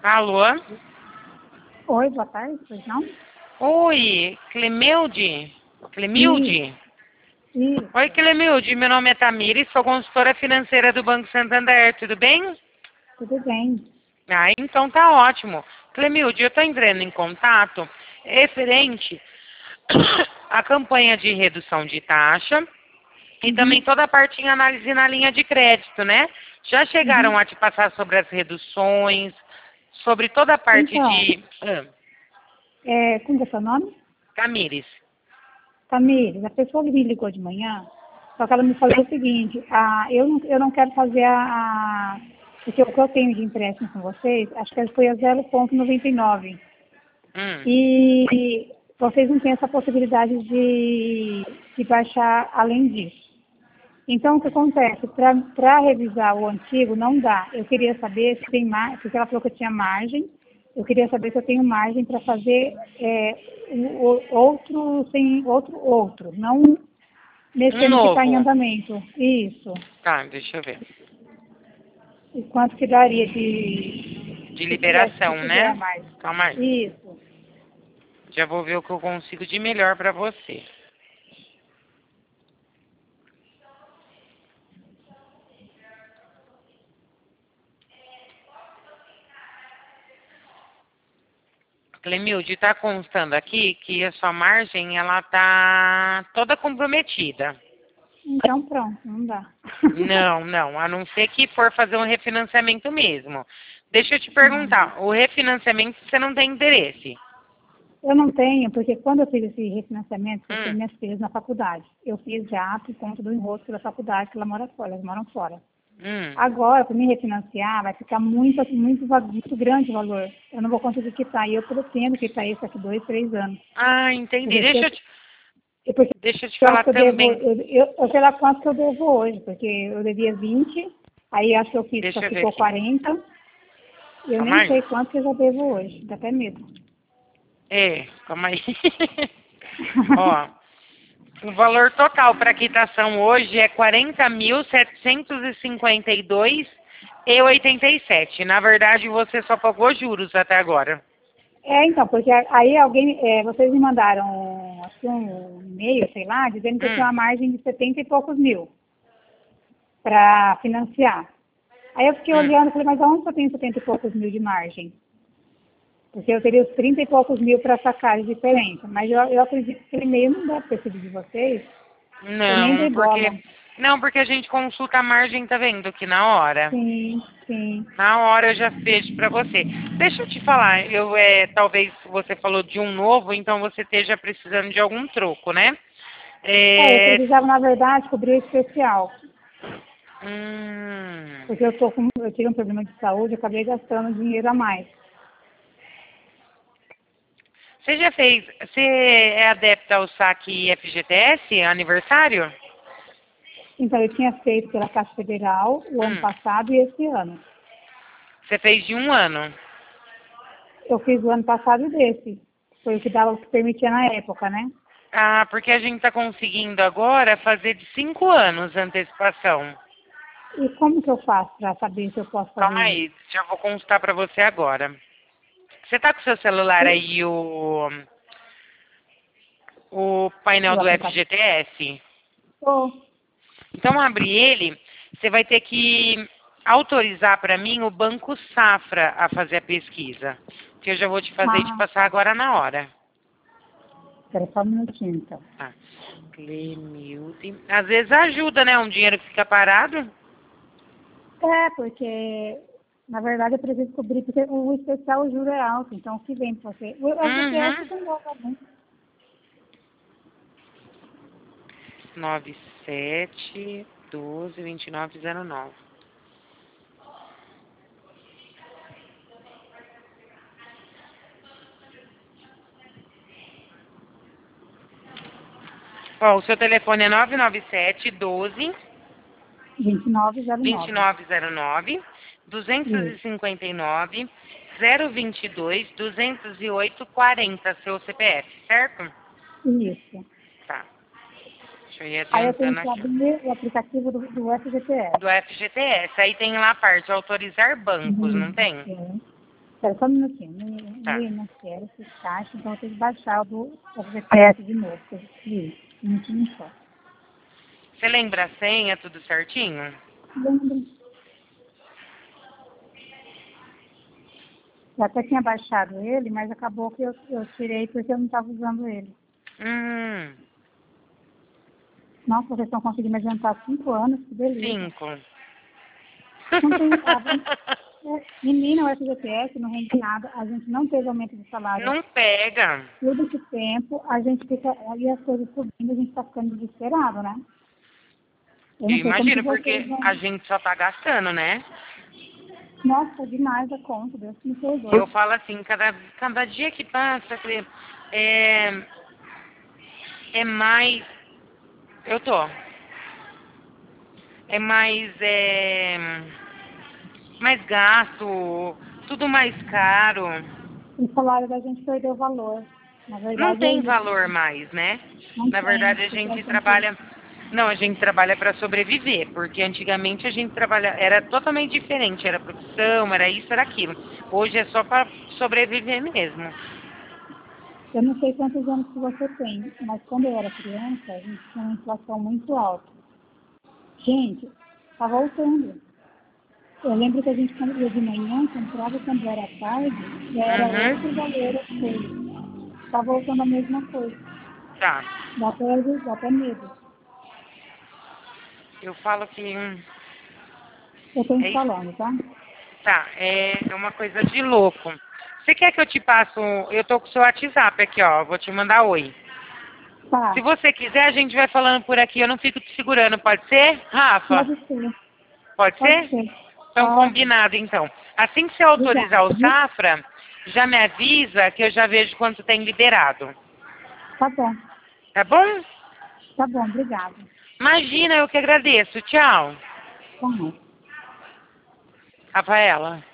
Alô? Oi, boa tarde, pois não? Oi, Clemilde? Clemilde? Isso, Oi, Clemilde, meu nome é Tamires, sou consultora financeira do Banco Santander, tudo bem? tudo bem. Ah, então tá ótimo. Clemilde, eu estou entrando em contato referente à campanha de redução de taxa e também Uhum, toda a parte em análise na linha de crédito, né? Já chegaram uhum. a te passar sobre as reduções, sobre toda a parte Então, de... como que é seu nome? Tamires. Tamires, a pessoa que me ligou de manhã, só que ela me falou o seguinte, eu não quero fazer porque o que eu tenho de empréstimo com vocês, acho que foi a 0,99. Hum. E vocês não têm essa possibilidade de baixar além disso. Então, o que acontece? Para revisar o antigo, não dá. Eu queria saber se tem mais, porque ela falou que eu tinha margem. Eu queria saber se eu tenho margem para fazer outro, sem outro. Não Um mexendo no que está em novo. andamento. Isso. Tá, deixa eu ver. E quanto que daria De se liberação, tiver né? mais. Calma aí. Isso. Já vou ver o que eu consigo de melhor pra você. Clemilde, tá constando aqui que a sua margem, ela tá toda comprometida. Então, pronto, não dá. Não, não, a não ser que for fazer um refinanciamento mesmo. Deixa eu te Não. perguntar, o refinanciamento você não tem interesse? Eu não tenho, porque quando eu fiz esse refinanciamento, eu tenho Hum, minhas filhas na faculdade. Eu fiz já por conta do enrosto da faculdade, que ela mora fora, elas moram fora. hum. Agora, para me refinanciar, vai ficar muito grande o valor. Eu não vou conseguir quitar. E eu pretendo quitar isso daqui 2, 3 anos. Ah, entendi. Porque, se eu, porque Deixa eu te eu acho falar que eu devo, também. eu sei lá quanto que eu devo hoje, porque eu devia 20, aí acho que eu fiz, só Deixa eu ver ficou aqui. 40. Eu Calma nem aí. sei quanto que eu já devo hoje, dá até medo. Calma aí. Ó, o valor total para quitação hoje é 40.752,87. Na verdade, você só pagou juros até agora. Então, porque aí vocês me mandaram assim, um e-mail, sei lá, dizendo que eu tinha Hum, uma margem de 70 e poucos mil para financiar. Aí eu fiquei hum. olhando e falei, mas aonde eu tenho 70 e poucos mil de margem? Porque eu teria os 30 e poucos mil para sacar de diferença. Mas eu acredito que aquele e-mail não deve ter sido de vocês. Eu nem Não, dei bola. porque a gente consulta a margem, tá vendo? Que na hora. Sim, sim. Na hora eu já vejo para você. Deixa eu te falar, talvez você falou de um novo, então você esteja precisando de algum troco, né? Eu É, precisava, na verdade, cobrir o especial. hum, Porque eu tive um problema de saúde, eu acabei gastando dinheiro a mais. você é adepta ao saque FGTS, aniversário? Então, eu tinha feito pela Caixa Federal o ano Hum, passado e esse ano. você fez de um ano. Eu fiz o ano passado desse. Foi o que dava, o que permitia na época, né? Ah, porque a gente está conseguindo agora fazer de 5 anos a antecipação. E como que eu faço para saber se eu posso fazer Calma isso? aí, já vou consultar para você agora. Você tá com o seu celular aí o painel O do aplicativo. FGTS? Oh, Então, abre ele, você vai ter que autorizar para mim o Banco Safra a fazer a pesquisa. Que eu já vou te fazer e te passar tá. agora na hora. Espera só um minutinho, então. Tá. Clemilde. Às vezes ajuda, né? Um dinheiro que fica parado. Porque, na verdade, eu preciso cobrir, porque o especial o juro é alto, então o que vem para você? O FGTS Uhum. tem bom também. 97122909. Ó, o seu telefone é 997 2909. 2909 Isso, 259 022 208 40, seu CPF, certo? isso. Tá. Deixa eu ir Aí eu tenho adiantando que aqui. abrir o aplicativo do FGTS. Do FGTS. Aí tem lá a parte autorizar bancos, não Isso, tem? Espera só um minutinho. Tá. No INSS, Caixa, então eu tenho que baixar o GPS de novo. Que eu escrevi. Um minutinho só. Você lembra a senha, tudo certinho? Lembro. Eu até tinha baixado ele, mas acabou que eu tirei porque eu não estava usando ele. Nossa, vocês estão conseguindo adiantar 5 anos, que beleza. 5. Não tem menina, o FGTS não rende nada, a gente não teve aumento de salário. Não pega. Todo esse tempo, a gente fica, aí as coisas subindo, a gente está ficando desesperado, né? Eu não sei como que imagino, vocês porque vão. a gente só tá gastando, né? Nossa, demais a conta, Deus me perdoe. Eu falo assim, cada dia que passa, é mais... Eu tô. É mais gasto, tudo mais caro. O salário da gente perdeu valor. Na Não verdade é tem isso. valor mais, né? Não Na tem, verdade, a porque gente trabalha... Não, a gente trabalha para sobreviver, porque antigamente a gente era totalmente diferente, era profissão, era isso, era aquilo. Hoje é só para sobreviver mesmo. Eu não sei quantos anos que você tem, mas quando eu era criança, a gente tinha uma inflação muito alta. Gente, tá voltando. Eu lembro que a gente ia de manhã, comprava quando era tarde, e era outro valor as coisas. Tá voltando a mesma coisa. Tá. Dá até medo. Eu falo que Eu tô é isso. instalando, tá? Tá, é uma coisa de louco. Você quer que eu te passo? Eu tô com o seu WhatsApp aqui, ó. Vou te mandar oi. Tá, Se você quiser, a gente vai falando por aqui. Eu não fico te segurando. Pode ser, Rafa? pode ser. Pode Pode ser? ser. Então, Pode. combinado, então. Assim que você autorizar o Obrigada, viu? Safra, já me avisa que eu já vejo quanto tem liberado. Tá bom. Tá bom? Tá bom, obrigada. Imagina, eu que agradeço. Tchau. Tá bom. Rafaela.